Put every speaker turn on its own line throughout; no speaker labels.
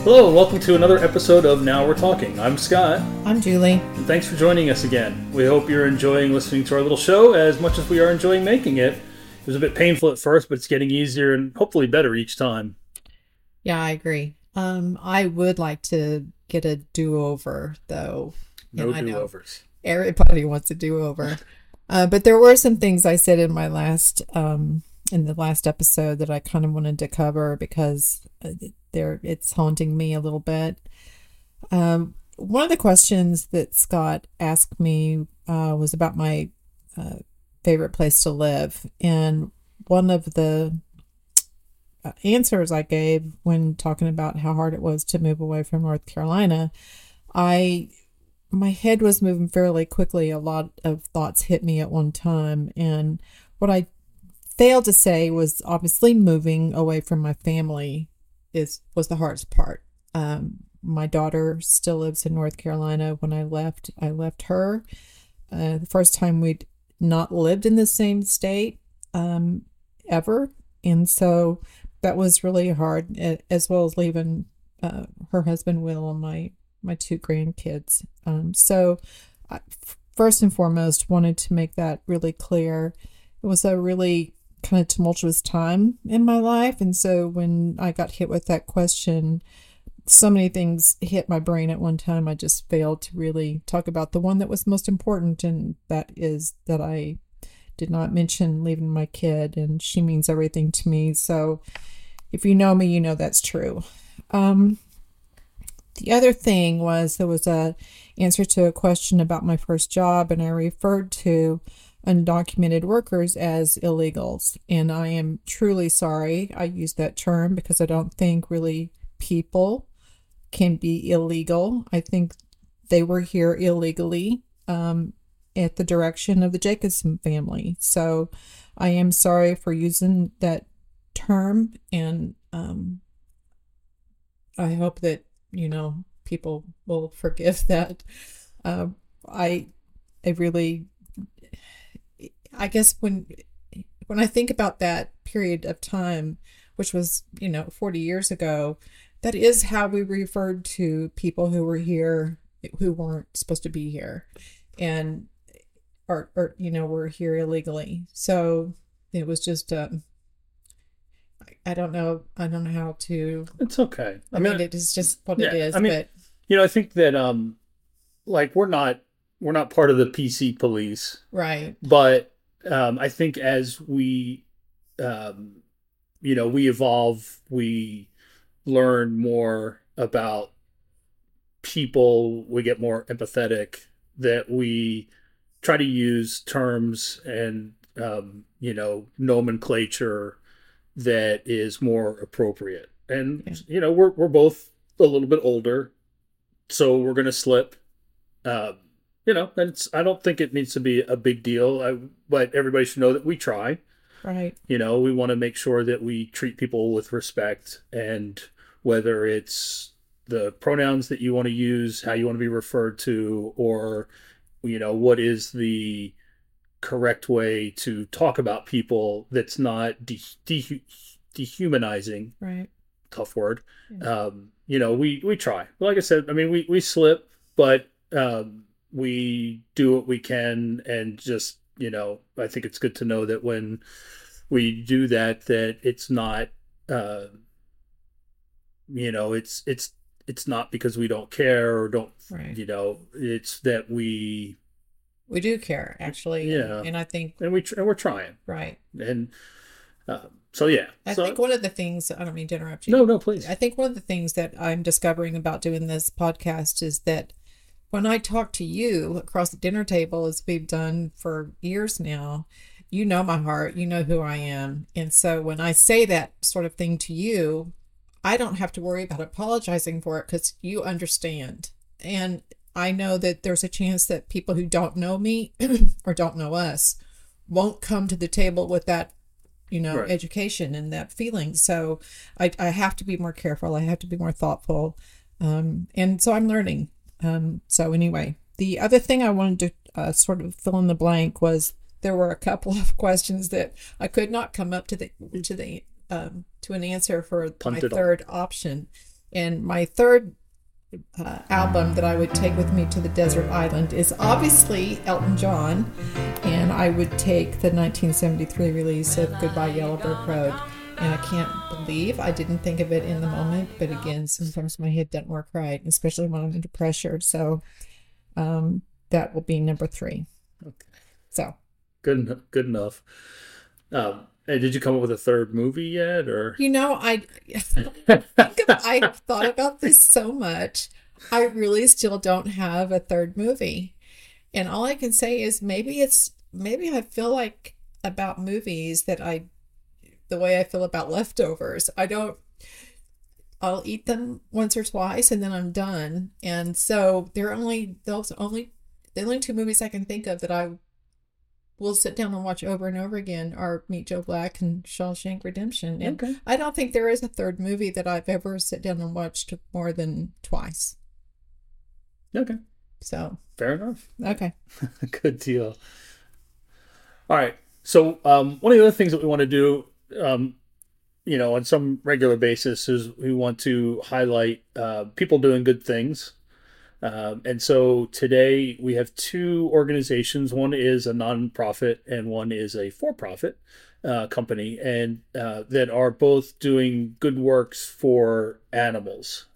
Hello and welcome to another episode of Now We're Talking. I'm Scott.
I'm Julie.
And thanks for joining us again. We hope you're enjoying listening to our little show as much as we are enjoying making it. It was a bit painful at first, but it's getting easier and hopefully better each time.
Yeah, I agree. I would like to get a do-over, though.
No do-overs.
Everybody wants a do-over. But there were some things I said in my last episode that I kind of wanted to cover because it's haunting me a little bit. One of the questions that Scott asked me was about my favorite place to live, and one of the answers I gave when talking about how hard it was to move away from North Carolina, my head was moving fairly quickly. A lot of thoughts hit me at one time, and what I failed to say was obviously moving away from my family was the hardest part. My daughter still lives in North Carolina. When I left her. The first time we'd not lived in the same state ever, and so that was really hard, as well as leaving her husband Will and my two grandkids. So I, first and foremost, wanted to make that really clear. It was a really kind of tumultuous time in my life, and so when I got hit with that question, so many things hit my brain at one time. I just failed to really talk about the one that was most important, and that is that I did not mention leaving my kid, and she means everything to me. So if you know me, you know that's true. The other thing was there was a answer to a question about my first job, and I referred to undocumented workers as illegals. And I am truly sorry I used that term because I don't think really people can be illegal. I think they were here illegally at the direction of the Jacobson family. So I am sorry for using that term, and I hope that people will forgive that. I guess when I think about that period of time, which was 40 years ago, that is how we referred to people who were here who weren't supposed to be here, and or were here illegally. So it was just I don't know how to.
It's okay.
I mean, it is just what it is.
But I think that we're not part of the PC police,
right?
But I think as we we evolve, we learn more about people, we get more empathetic, that we try to use terms and nomenclature that is more appropriate. And we're both a little bit older, so we're gonna slip. And I don't think it needs to be a big deal. But everybody should know that we try.
Right.
We want to make sure that we treat people with respect, and whether it's the pronouns that you want to use, how you want to be referred to, or what is the correct way to talk about people that's not dehumanizing.
Right.
Tough word.
Yeah.
We try. Like I said, we slip, but we do what we can, and just I think it's good to know that when we do that it's not it's not because we don't care or don't. Right. It's that we
do care, actually.
Yeah.
And I think
we're trying.
Right.
And so yeah.
I think one of the things, I don't mean to interrupt you.
No, please.
I think one of the things that I'm discovering about doing this podcast is that when I talk to you across the dinner table, as we've done for years now, you know my heart, you know who I am. And so when I say that sort of thing to you, I don't have to worry about apologizing for it because you understand. And I know that there's a chance that people who don't know me or don't know us won't come to the table with that, right, education and that feeling. So I have to be more careful. I have to be more thoughtful. And so I'm learning. So anyway, the other thing I wanted to sort of fill in the blank was there were a couple of questions that I could not come up to an answer for my third option. And my third album that I would take with me to the desert island is obviously Elton John, and I would take the 1973 release of Goodbye Yellowbird Road. And I can't believe I didn't think of it in the moment, but again, sometimes my head doesn't work right, especially when I'm under pressure. So that will be number 3.
Okay.
So
Good enough. And did you come up with a third movie yet, or?
I thought about this so much. I really still don't have a third movie. And all I can say is maybe I feel like about movies the way I feel about leftovers. I'll eat them once or twice and then I'm done. And so the only 2 movies I can think of that I will sit down and watch over and over again are Meet Joe Black and Shawshank Redemption. And
Okay.
I don't think there is a third movie that I've ever sit down and watched more than twice.
Okay.
So
Fair enough.
okay.
Good deal. All right. So one of the other things that we want to do, on some regular basis, is we want to highlight people doing good things. And so today we have 2 organizations. One is a nonprofit and one is a for-profit company, and that are both doing good works for animals.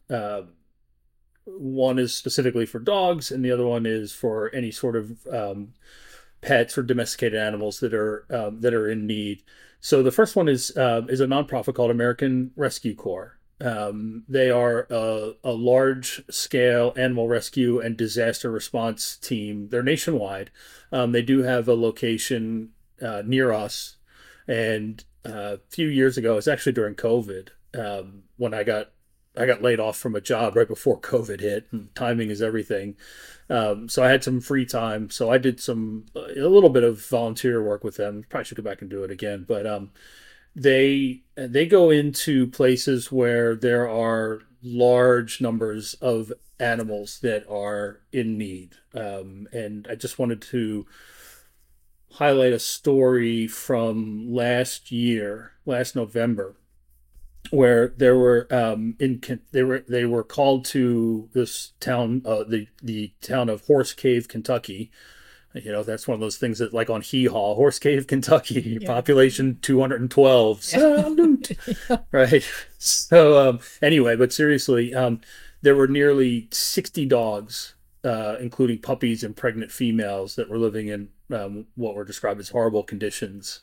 One is specifically for dogs, and the other one is for any sort of pets or domesticated animals that are in need. So the first one is a nonprofit called American Rescue Corps. They are a large scale animal rescue and disaster response team. They're nationwide. They do have a location near us. And a few years ago, it's actually during COVID, when I got laid off from a job right before COVID hit. And timing is everything. So I had some free time. So I did a little bit of volunteer work with them. Probably should go back and do it again. But they go into places where there are large numbers of animals that are in need. And I just wanted to highlight a story from last November, where they were called to this town, the town of Horse Cave, Kentucky. That's one of those things that, like on Hee Haw, Horse Cave, Kentucky,
Yeah.
population 212, salute, right? So anyway, but seriously, there were nearly 60 dogs, including puppies and pregnant females, that were living in what were described as horrible conditions.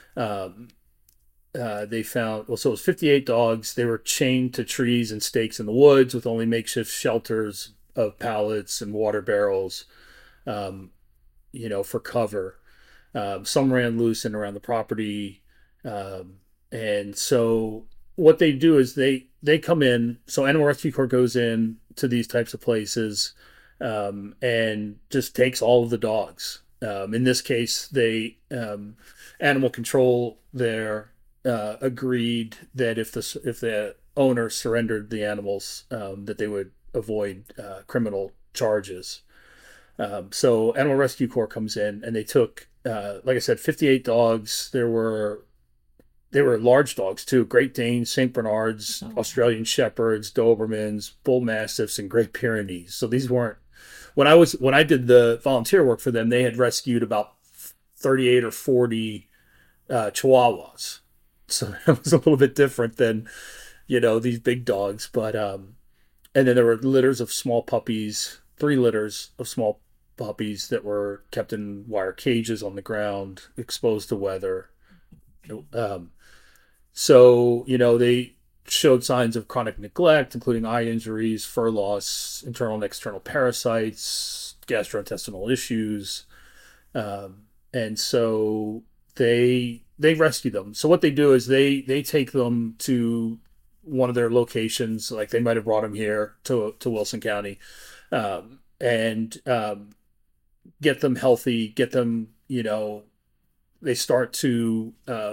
They found, so it was 58 dogs. They were chained to trees and stakes in the woods with only makeshift shelters of pallets and water barrels, for cover. Some ran loose and around the property. And so what they do is they come in. So Animal Rescue Corps goes in to these types of places, and just takes all of the dogs. In this case, animal control there agreed that if the owner surrendered the animals, that they would avoid criminal charges. So Animal Rescue Corps comes in and they took, like I said, 58 dogs. They were large dogs too: Great Danes, Saint Bernards, Australian Shepherds, Dobermans, Bull Mastiffs, and Great Pyrenees. So these weren't, when I did the volunteer work for them, they had rescued about 38 or 40 Chihuahuas. So that was a little bit different than, these big dogs. But and then there were litters of small puppies, 3 litters of small puppies that were kept in wire cages on the ground, exposed to weather. So, they showed signs of chronic neglect, including eye injuries, fur loss, internal and external parasites, gastrointestinal issues. And so they rescue them. So what they do is they take them to one of their locations, like they might have brought them here to Wilson County, and get them healthy, get them, they start to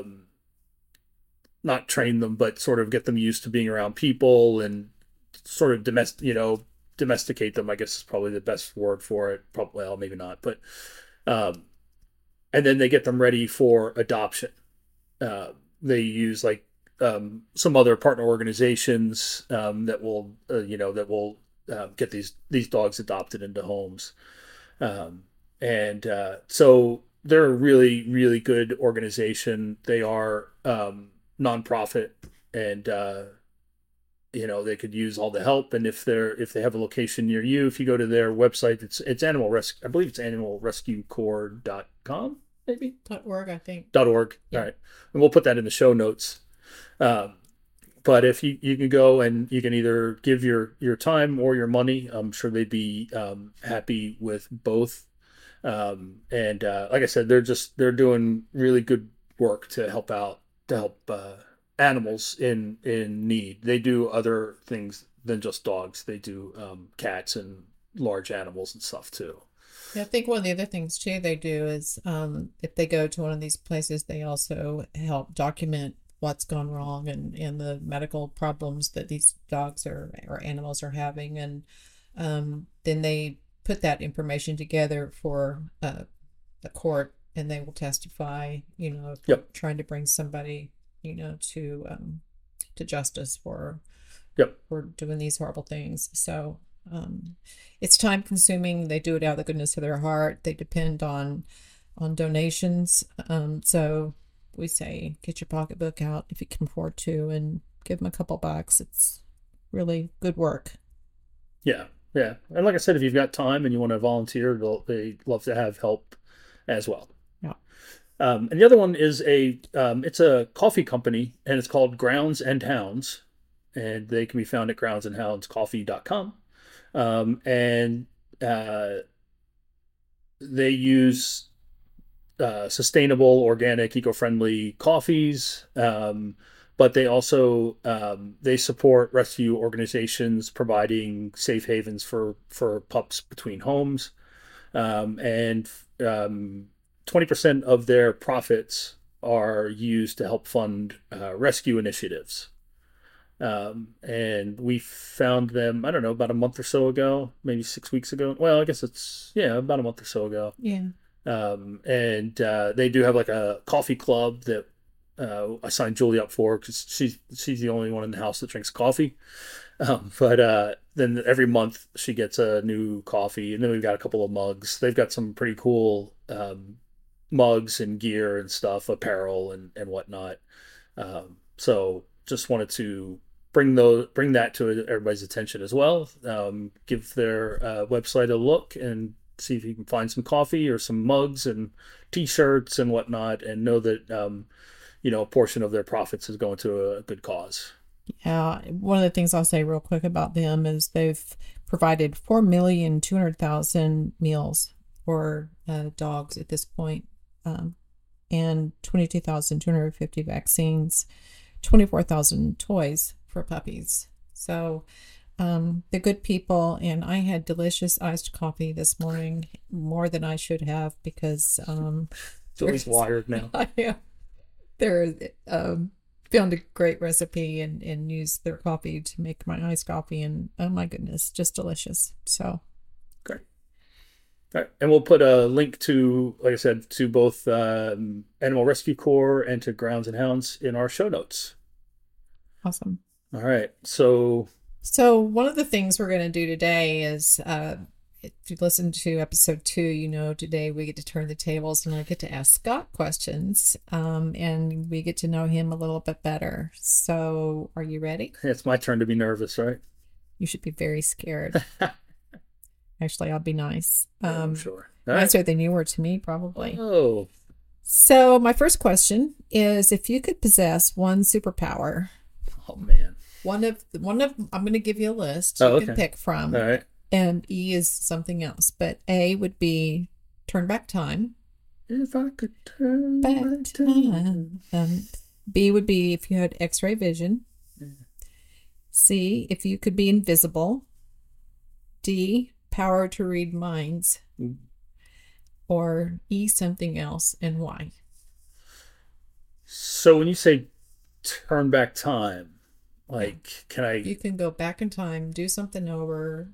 not train them, but sort of get them used to being around people and sort of domesticate them, I guess is probably the best word for it. Probably, well, maybe not, but and then they get them ready for adoption. They use like some other partner organizations that will get these dogs adopted into homes. And so they're a really, really good organization. They are nonprofit, and they could use all the help. And if they have a location near you, if you go to their website, it's animal rescue. I believe it's animalrescuecorps.com, maybe
.org, I think.
.org.
Yeah.
All right, and we'll put that in the show notes. But if you can go and you can either give your time or your money, I'm sure they'd be happy with both. And like I said, they're doing really good work to help animals in need. They do other things than just dogs. They do cats and large animals and stuff too.
Yeah, I think one of the other things too they do is if they go to one of these places, they also help document what's gone wrong and the medical problems that these dogs or animals are having, and then they put that information together for the court, and they will testify, if
Yep.
trying to bring somebody, to justice for
Yep.
doing these horrible things. So it's time consuming. They do it out of the goodness of their heart. They depend on donations. So we say, get your pocketbook out if you can afford to, and give them a couple bucks. It's really good work.
Yeah. Yeah. And like I said, if you've got time and you want to volunteer, they love to have help as well.
Yeah.
And the other one is it's a coffee company, and it's called Grounds and Hounds, and they can be found at groundsandhoundscoffee.com. And they use sustainable, organic, eco-friendly coffees, but they also they support rescue organizations providing safe havens for pups between homes, and 20% of their profits are used to help fund rescue initiatives. And we found them, I don't know, about a month or so ago, maybe 6 weeks ago. Well, I guess about a month or so ago.
Yeah.
And they do have like a coffee club that I signed Julie up for because she's the only one in the house that drinks coffee. But then every month she gets a new coffee, and then we've got a couple of mugs. They've got some pretty cool mugs and gear and stuff, apparel and whatnot. So just wanted to bring that to everybody's attention as well. Give their website a look and see if you can find some coffee or some mugs and t-shirts and whatnot, and know that a portion of their profits is going to a good cause.
Yeah, one of the things I'll say real quick about them is they've provided 4,200,000 meals for dogs at this point, and 22,250 vaccines, 24,000 toys for puppies. So they're good people, and I had delicious iced coffee this morning, more than I should have, because
Julie's wired now.
They're found a great recipe and used their coffee to make my iced coffee, and oh my goodness, just delicious. So
great. All right. And we'll put a link to, like I said, to both Animal Rescue Corps and to Grounds and Hounds in our show notes.
Awesome.
All right. So
one of the things we're going to do today is, if you listen to episode 2, today we get to turn the tables and I get to ask Scott questions, and we get to know him a little bit better. So are you ready?
It's my turn to be nervous, right?
You should be very scared. Actually, I'll be nice.
I'm sure.
Nicer than you were to me, probably.
Oh.
So my first question is, if you could possess one superpower.
Oh man.
One of I'm going to give you a list
you
can pick from.
All right.
And E is something else. But A would be turn back time.
If I could turn back time.
B would be if you had X-ray vision.
Yeah.
C, if you could be invisible. D, power to read minds.
Mm.
Or E, something else, and why?
So when you say turn back time, like, can I?
You can go back in time, do something over.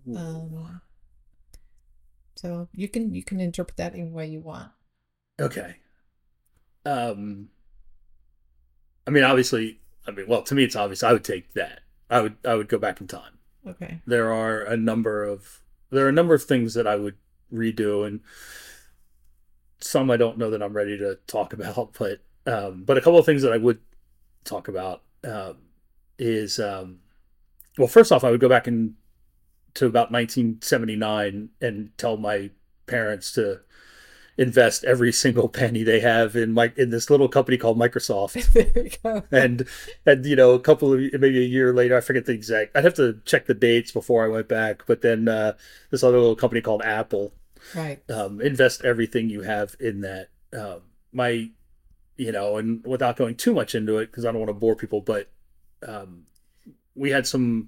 So you can interpret that any way you want.
Okay. I mean, obviously, I mean, well, to me, it's obvious. I would take that. I would go back in time.
Okay.
There are a number of things that I would redo, and some I don't know that I'm ready to talk about. But a couple of things that I would talk about is well, first off, I would go back to about 1979 and tell my parents to invest every single penny they have in this little company called Microsoft.
There you go.
And a couple of maybe a year later, I forget the exact. I'd have to check the dates before I went back. But then this other little company called Apple,
Right.
invest everything you have in that. My and without going too much into it because I don't want to bore people, but um, we had some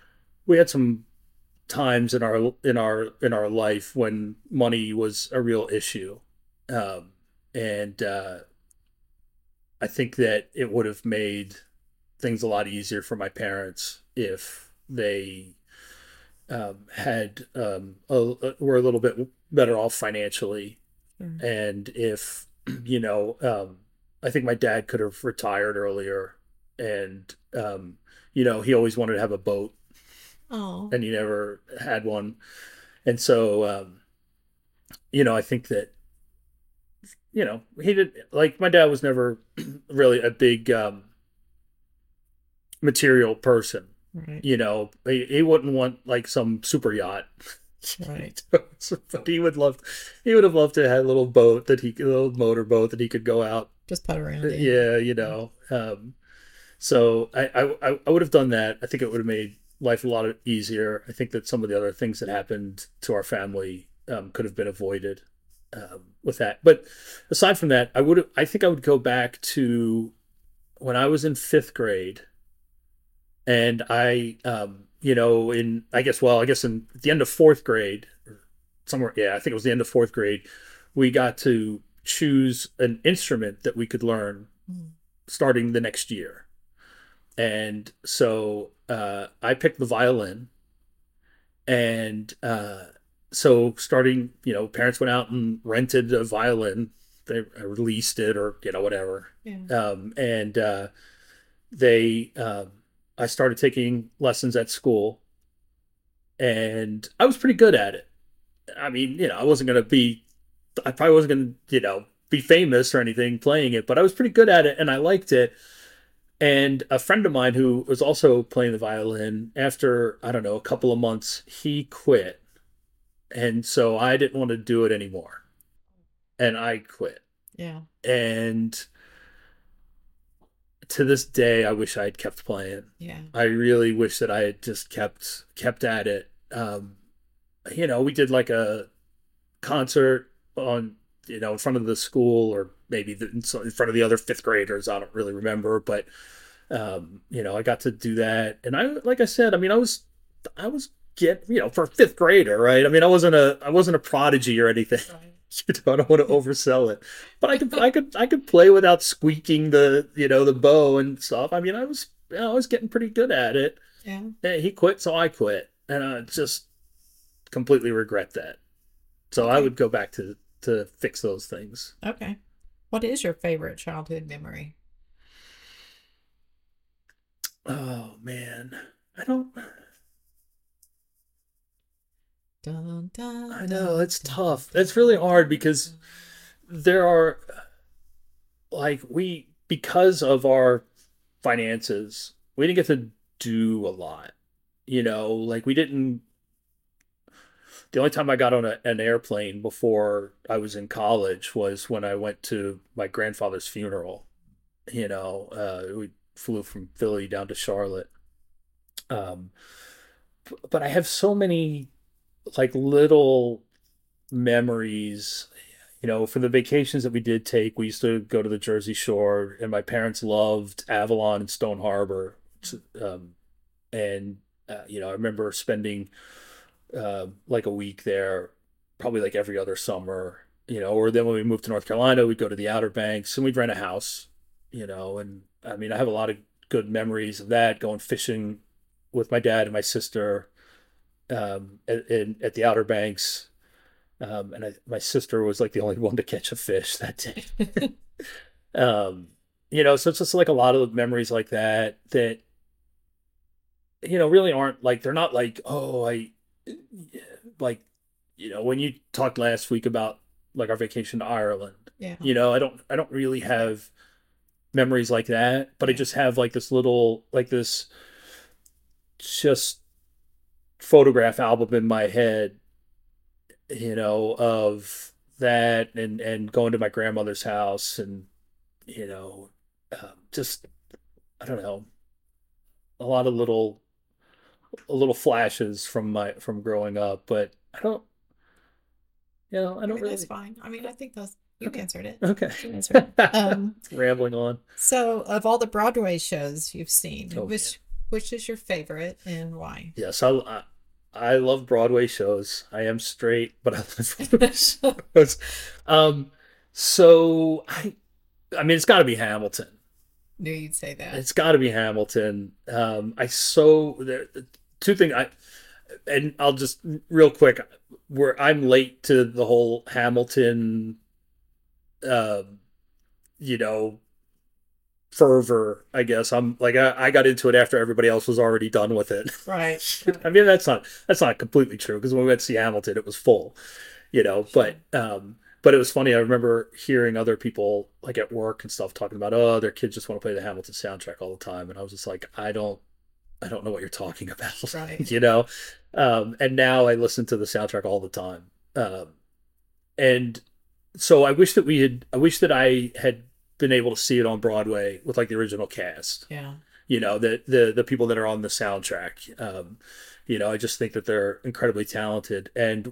times in our life when money was a real issue, and I think that it would have made things a lot easier for my parents if they were a little bit better off financially,
Sure.
and if I think my dad could have retired earlier, and he always wanted to have a boat,
Oh.
and he never had one, and so I think that he did like my dad was never really a big material person.
Right.
He wouldn't want like some super yacht.
Right.
But he would have loved to have a little boat a little motor boat that he could go out.
Just put around in.
Yeah, so I would have done that. I think it would have made life a lot easier. I think that some of the other things that happened to our family could have been avoided with that. But aside from that, I think I would go back to when I was in fifth grade, and I guess in at the end of fourth grade, somewhere, yeah, I think it was the end of fourth grade, we got to choose an instrument that we could learn
Mm.
starting the next year. And so I picked the violin. And so starting, parents went out and rented a violin. They released it or, whatever.
Yeah.
And they, I started taking lessons at school, and I was pretty good at it. I mean, I probably wasn't going to, be famous or anything playing it, but I was pretty good at it and I liked it. And a friend of mine who was also playing the violin, after, I don't know, a couple of months, he quit. And so I didn't want to do it anymore. And I quit.
Yeah.
And to this day, I wish I had kept playing.
Yeah.
I really wish that I had just kept at it. We did like a concert on, in front of the school, or maybe in front of the other fifth graders. I don't really remember, but I got to do that, and like I said, I mean, I was get for a fifth grader, right? I mean, I wasn't a prodigy or anything.
Right.
I don't want to oversell it, but I could play without squeaking the bow and stuff. I mean, I was getting pretty good at it.
Yeah.
And he quit, so I quit, and I just completely regret that. So I
Okay.
would go back to fix those things.
Okay. What is your favorite childhood memory?
Oh man, I don't.
Dun, dun,
I know
dun,
it's
dun,
tough.
dun,
It's really hard
dun,
because
dun.
there are like because of our finances, we didn't get to do a lot. Like we didn't. The only time I got on an airplane before I was in college was when I went to my grandfather's funeral. We flew from Philly down to Charlotte. Um, but I have so many like little memories. For the vacations that we did take, we used to go to the Jersey Shore, and my parents loved Avalon and Stone Harbor. Um, and I remember spending like a week there, probably like every other summer. Or then when we moved to North Carolina, we'd go to the Outer Banks and we'd rent a house. And I mean, I have a lot of good memories of that, going fishing with my dad and my sister at the Outer Banks. My sister was like the only one to catch a fish that day. Um, so it's just like a lot of memories like that that really aren't like they're not like, oh, like when you talked last week about like our vacation to Ireland,
Yeah.
I don't really have memories like that, but I
Yeah.
just have like this little like this just photograph album in my head, of that and going to my grandmother's house and you know just I don't know, a lot of little flashes from growing up, but I
I
don't
mean, that's
really.
fine. I mean, I think those you've
Okay.
answered it.
Okay.
You answered it.
Rambling on.
So of all the Broadway shows you've seen,
Oh man.
which is your favorite and why?
Yes, I love Broadway shows. I am straight, but I love Broadway shows. Um, so I mean, it's got to be Hamilton.
Knew you'd say that.
It's got to be Hamilton. I so there two things and I'll just real quick, where I'm late to the whole Hamilton, um, you know, fervor, I guess. I'm like I got into it after everybody else was already done with it.
Right.
I mean, that's not completely true because when we went to see Hamilton, it was full,
Sure.
but it was funny. I remember hearing other people like at work and stuff talking about, oh, their kids just want to play the Hamilton soundtrack all the time, and I was just like, I don't know what you're talking about,
Right.
And now I listen to the soundtrack all the time, and so I wish that I had been able to see it on Broadway with like the original cast,
Yeah.
the people that are on the soundtrack. I just think that they're incredibly talented. And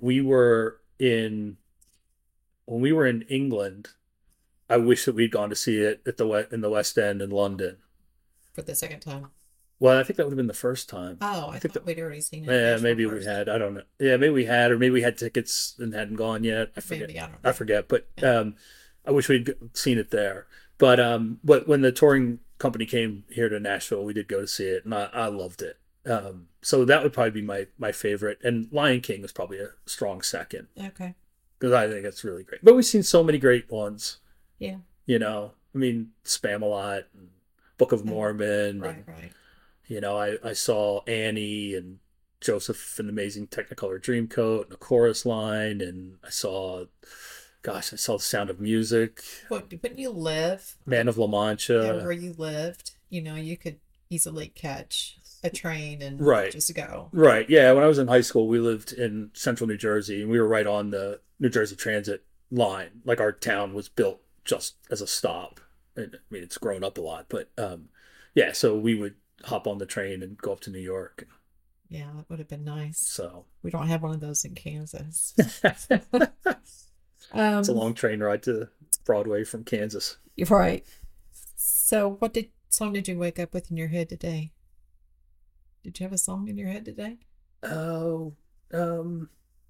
when we were in England, I wish that we'd gone to see it in the West End in London.
For the second time.
Well, I think that would have been the first time.
Oh,
I
I
think that
thought we'd already seen it at
yeah,
Nashville
maybe we
first.
had. I don't know. Yeah, maybe we had, or maybe we had tickets and hadn't gone yet. I forget.
Maybe, I don't
I
know.
forget. But
Yeah.
I wish we'd seen it there. But when the touring company came here to Nashville, we did go to see it, and I loved it. So that would probably be my favorite, and Lion King is probably a strong second
Okay.
because I think it's really great. But we've seen so many great ones.
Yeah.
I mean, Spam-A-Lot, and Book of
Oh,
Mormon,
right,
and
right.
I saw Annie and Joseph and the Amazing Technicolor Dreamcoat and a chorus line, and I saw The Sound of Music,
What, when you live,
Man of La
yeah, where
Mancha.
you lived, you could easily catch a train and
Right,
just go.
right. Yeah, when I was in high school, we lived in central New Jersey, and we were right on the New Jersey Transit line. Like our town was built just as a stop. And, I mean, it's grown up a lot, but yeah. So we would hop on the train and go up to New York.
Yeah, that would have been nice.
So
We don't have one of those in Kansas.
it's a
Um,
long train ride to Broadway from Kansas.
you're right. So, what did song did you wake up with in your head today? Did you have a song in your head today?
Oh, um,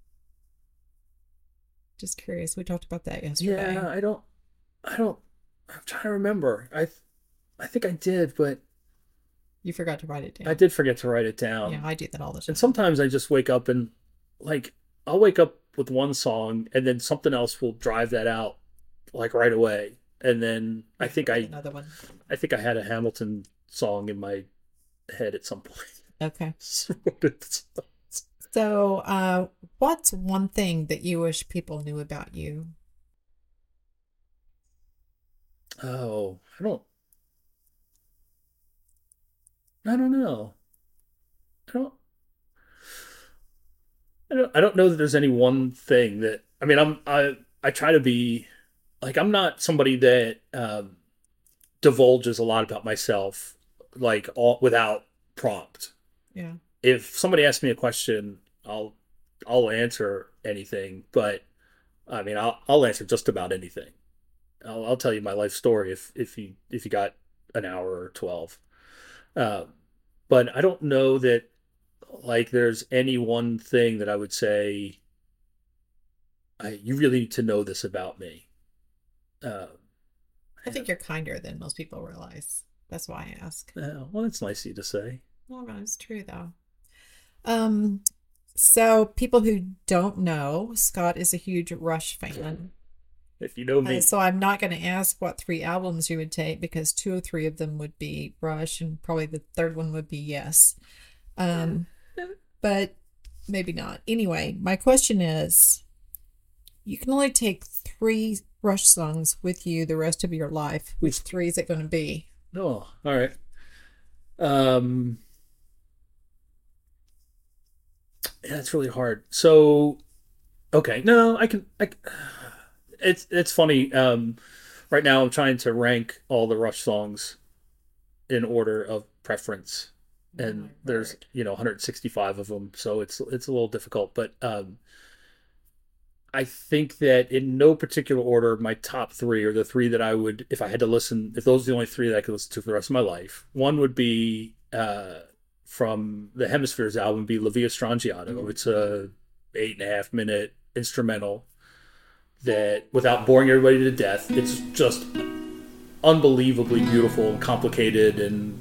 Just curious. We talked about that
yeah.
yesterday.
I don't. I'm trying to remember. I think I did, but
You forgot to write it
I
down.
did forget to write it
Yeah,
down.
I do that all the
And
time.
sometimes I just wake up and like I'll wake up with one song and then something else will drive that out like right away. And then
You have to write another one.
I think I had a Hamilton song in my head at some point.
Okay.
So,
So, what's one thing that you wish people knew about you?
oh, I don't know. I don't I don't know that there's any one thing that I mean I try to be like I'm not somebody that divulges a lot about myself like all without prompt.
Yeah.
If somebody asks me a question, I'll answer anything, but I mean I'll answer just about anything. I'll tell you my life story if you got an hour or 12. Uh, but I don't know that like there's any one thing that I would say you really need to know this about me. Uh,
I think you're kinder than most people realize. That's why I ask.
well, that's nice of you to say.
Well, no, it's true though. Um, so people who don't know, Scott is a huge Rush fan.
if you know me.
So I'm not going to ask what 3 albums you would take because 2 or 3 of them would be Rush, and probably the third one would be Yes. Um, but maybe not. Anyway, my question is, you can only take 3 Rush songs with you the rest of your life. Which 3 is it going to be?
Oh, all right. Um, yeah, it's really hard. So, okay, no, I can. It's funny. Right now I'm trying to rank all the Rush songs in order of preference,
Oh my
and there's
word.
165 of them, so it's a little difficult. But I think that in no particular order, my top three are the three that I would, if I had to listen, if those are the only three that I could listen to for the rest of my life. One would be from the Hemispheres album, be La Via Strangiato. It's a 8.5 minute instrumental that, without boring everybody to death, it's just unbelievably beautiful and complicated. And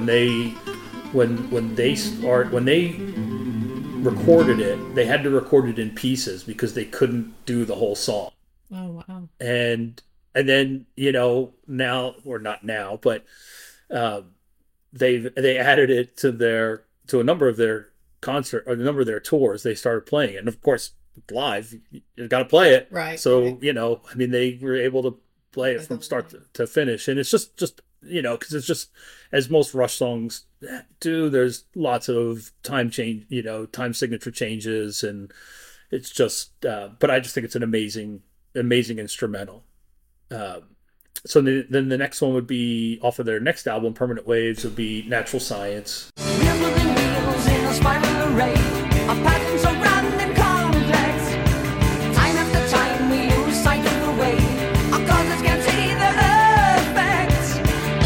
when they recorded it, they had to record it in pieces because they couldn't do the whole song.
Oh, wow.
And then now, or not now, but uh, they added it to a number of their concert or a number of their tours. They started playing it, and of course live you got to play it.
Right,
So
right.
I mean, they were able to play it
Play the
from
whole
start
thing.
to finish, and it's just because it's just, as most Rush songs do, there's lots of time signature changes, and it's just but I just think it's an amazing instrumental. um, so then the next one would be off of their next album, Permanent Waves, would be Natural Science.
We're moving wheels in a spiral array of patterns so grand and complex. Time after time we lose sight of the way. Our causes can't see the effects.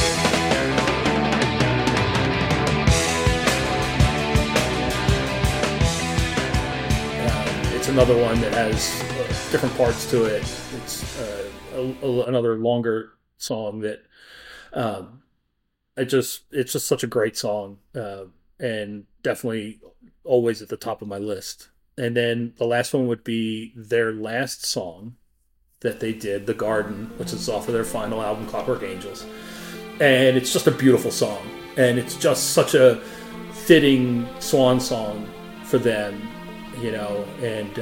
It's another one that has different parts to it. It's another longer song that um, it's just such a great song, and definitely always at the top of my list. And then the last one would be their last song that they did, The Garden, which is off of their final album, Clockwork Angels. And it's just a beautiful song, and it's just such a fitting swan song for them, and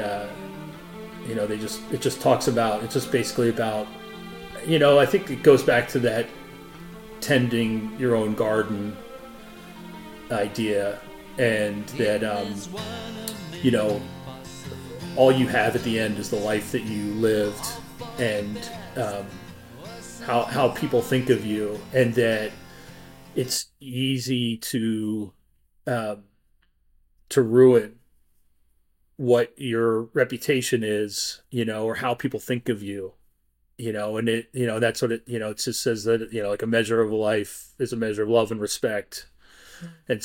it just talks about, it's just basically about, I think it goes back to that tending your own garden idea, and that you know all you have at the end is the life that you lived, and how people think of you, and that it's easy um, to ruin what your reputation is, or how people think of you, and that's what it just says that, like a measure of life is a measure of love and respect. And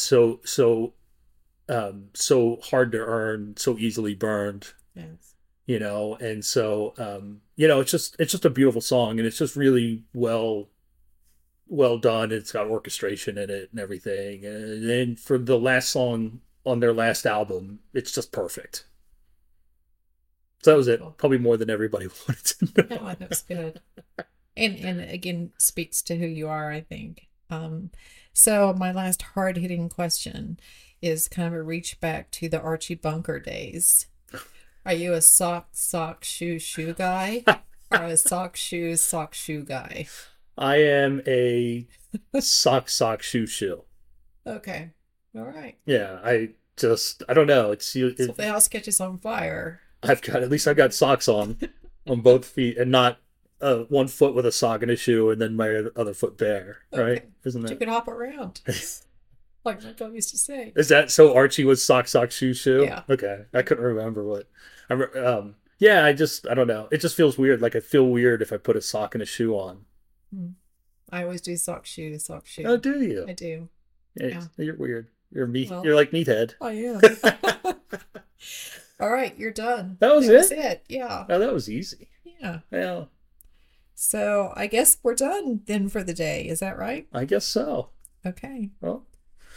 so hard to earn, so easily burned,
Yes.
and so it's just a beautiful song, and it's just really well done. It's got orchestration in it and everything. And then for the last song on their last album, it's just perfect. So that was it.
Cool.
Probably more than everybody wanted to know.
No, that was good. And again, speaks to who you are, I think. So my last hard hitting question is kind of a reach back to the Archie Bunker days. Are you a sock, shoe guy? Or a sock, shoe guy?
I am a shoe shoe.
Okay. All right.
Yeah, I don't know.
So if the house catches on fire.
I've got socks on both feet, and not one foot with a sock and a shoe, and then my other foot bare. Right?
Okay.
Isn't
But you
that?
can hop around, like my dad used to say.
Is that so? Archie was sock, shoe, shoe.
Yeah.
Okay, I couldn't remember what. Yeah, I don't know. It just feels weird. Like I feel weird if I put a sock and a shoe on.
Hmm. I always do sock,
Oh,
shoe.
do you?
I do.
Yeah,
Yeah.
you're weird. You're meat.
Well,
You're like meathead.
I am.
That
All right, you're done.
was
That was
it.
it. Yeah.
Oh, that was easy.
Yeah.
Well,
So I guess we're done then for the day. Is that right?
I guess so.
Okay.
Well,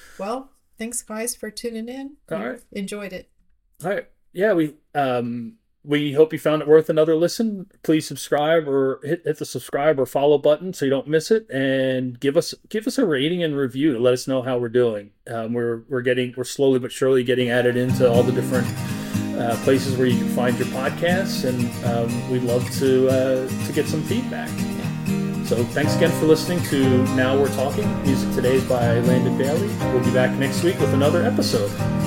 Well, thanks guys for tuning in.
all right.
Enjoyed it.
All right. Yeah, we we hope you found it worth another listen. Please subscribe or hit the subscribe or follow button so you don't miss it, and give us a rating and review to let us know how we're doing. We're slowly but surely getting added into all the different places where you can find your podcasts, and we'd love to get some feedback. So thanks again for listening to Now We're Talking. Music today is by Landon Bailey. We'll be back next week with another episode.